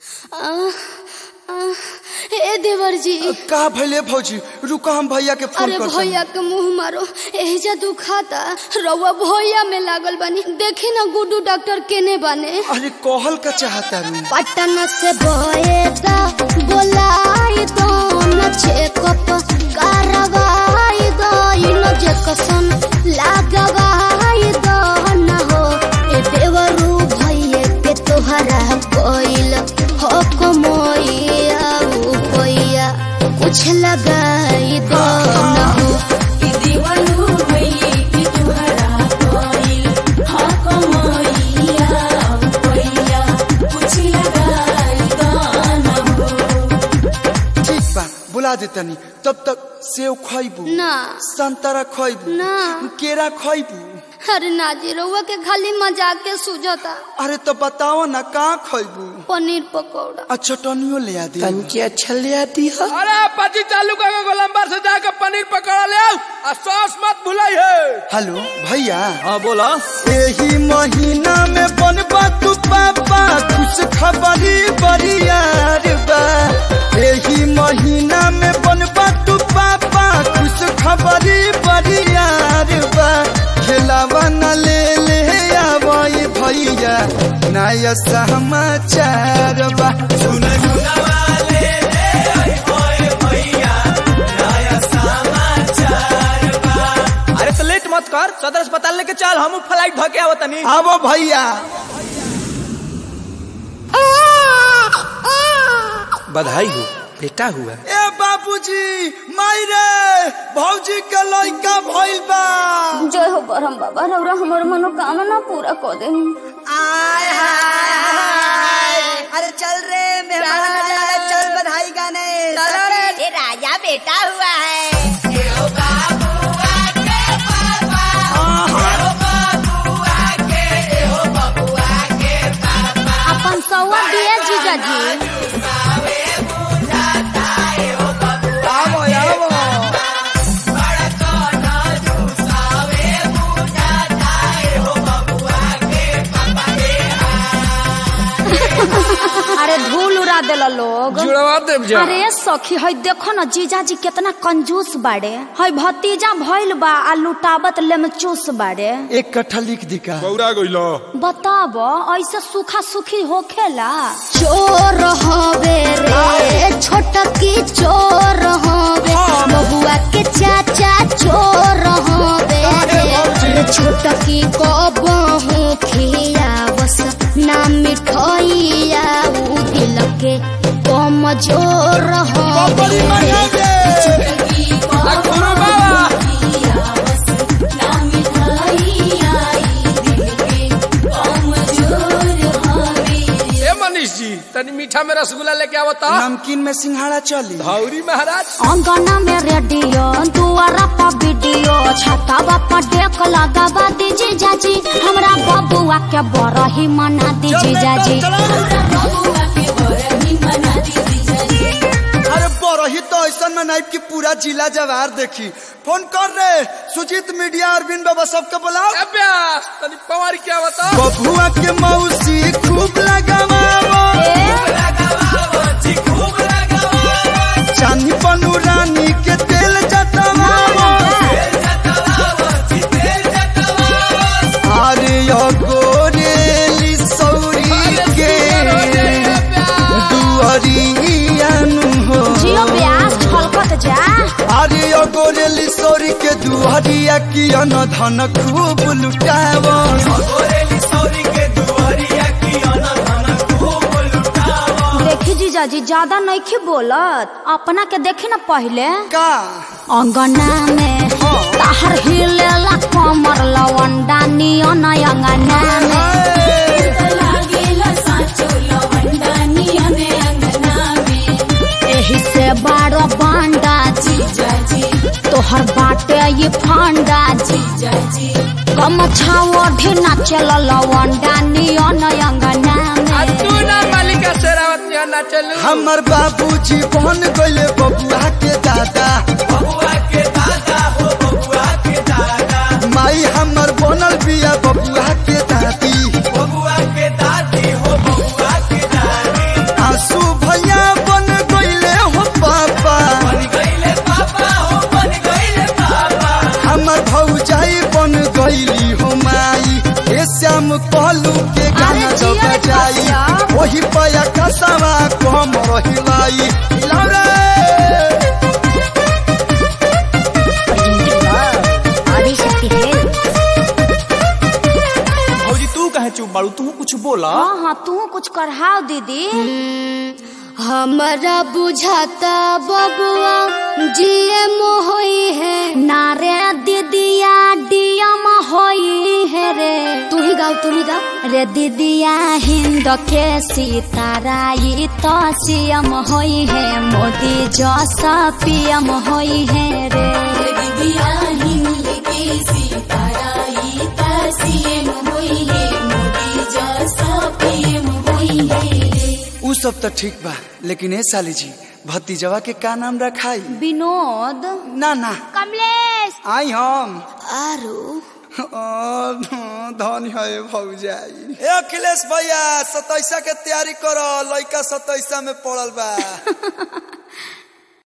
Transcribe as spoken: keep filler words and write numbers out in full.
ए देवर जी का भले भौजी रुका हम भैया के फोन अरे कर भैया के मुंह मारो एजा दुखाता रउआ भैया में लागल बानी देखी ना गुड्डू डॉक्टर केने बने अरे कहल का चाहता रू पटन से बोएता बोलाई दो न चेकअप करवाई दो इन जकसन लागवाई दो न हो ए देवरू भैया के तोहरा कोइल हो कमोइया भैया कुछ लगाई दो न हो दीवानू भैया की तोहरा कोइल हो कमोइया भैया कुछ लगाई दो न हो। ठीक बा बुला देतनी तब तक सेव खइबू ना संतरा खइबू ना केरा खइबू अरे नाजी रउआ के खाली मजाक के सुझता अरे तो बताओ ना का खइबू पनीर पकौड़ा आ चटनियो ले आ दी तनके अच्छा ले आती है। अरे पची चालू करके गोलंबर से जाकर पनीर पकौड़ा ले आओ और सॉस मत भुलाई है। हेलो भैया हाँ बोला। यही महीना में बनबा तू पापा खुश खबरी बरियार बा यही महीना में बनबा तू पापा खुश खबरी बरियार बा खेलावा न ले ले आवई भैया नया समाचार बा सुन वाले ले आई ओए भैया नया समाचार बा। अरे तो लेट मत कर सदर अस्पताल लेके चल हम फ्लाइट धके आवत तनी। आवो भैया बधाई हो बेटा हुआ। ए बाबूजी माई रे भौजी के लइका भइल बा। जय हो बरहम बाबा रउरा हमर मनोकामना पूरा कर दे। आय हाय हाय अरे चल रे मेहमान आ जाए चल बधाई गाने चलो रे ये राजा बेटा हुआ है। अपन सौवा दिए जीजा जी अरे धूल उड़ा देला लोग जुड़वा देव जा। अरे सखी है देखो ना जीजा जी कितना कंजूस बाड़े है भतीजा भइल बा आ लुटावत लेमचूस बाड़े। एक कट्ठा लिख दी का बौरा गइलो बताब ऐसे सूखा सुखी होखेला। चोर हवे रे छोटकी चोर हवे बहुआ के चाचा चोर हवे रे छोटकी को बहु खिया बस ना मिठाइया उ दिल के कमजोर हवे तनी मीठा में रसगुल्ला लेके आवता। नमकीन में सिंघाड़ा चली धौरी महाराज अंगना में रेडियो दुआरा पर वीडियो छतावा पर डेक लगावा दीजिए जाजी हमरा बबुआ के बरही मना दीजिए जाजी। अरे बरही तो ऐसा मनाइब की पूरा जिला जवार देखी। फोन कर रे सुजीत मीडिया अरविंद बाबा सबके बुलाओ। अभ्यास तनी पवार क्या बता। बबुआ के मौसी खूब लगावा चांदी पनु रानी के तेल जतवा अरे गोरेली सौरी के दुआरियानु हो जियो ब्यास छलकत जा। अरे गोरेली सौरी के दुआरिया की अन धन खूब लुटावा देखी जीजा जी ज्यादा नहीं बोलत अपना के देखी ना पहले का अंगना में ताहर हिलेला कमर लवंडा नियन अंगना में एही से बारो बांडा जीजा जी तोहर बाटे ये फांडा जीजा जी कम छाओ ढेना चल लवंडा नियन अंगना में तू ना मालिका शेरावत ना चलू। हमर बाबूजी बन गइले बबुआ के दादा बबुआ के दादा हो बबुआ के दादा माई हमर बनल बिया बबुआ के दादी बबुआ के दादी हो बबुआ के दादी। आ कुछ करहाओ दीदी। हमारा बुझाता बबुआ जीएम होई है। नारे दीदिया डीएम होई है रे। तू ही गाओ तू ही गाओ। रे दीदिया हिंद के सीताराई तो सीएम होई है। मोदी जैसा पीएम होई है रे। दीदिया हिंद के सीताराई तो सीएम होई है। मोदी जैसा पीएम होई है रे। उ सब तो ठीक बा, लेकिन ए साली जी भतीजवा के का नाम रखाई? विनोद। ना ना कमलेश। आई हम आरू धन है भौजाई। ए अखिलेश भैया सताइसा के तैयारी करो, लड़का सताइसा में पड़ल बा।